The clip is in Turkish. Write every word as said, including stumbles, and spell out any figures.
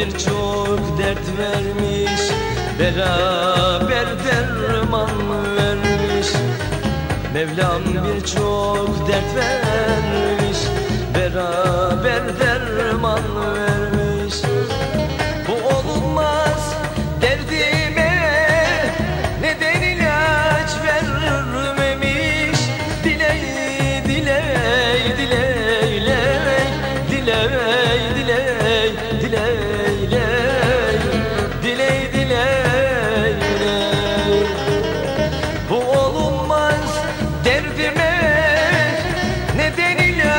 birçok dert vermiş, beraber derman vermiş. Mevlam birçok dert vermiş, beraber derman vermiş. Bu olunmaz derdime neden ilaç vermemiş? Diley, diley, diley, diley, diley, diley, diley, diley, diley, diley. Bu olunmaz derdime neden ilaç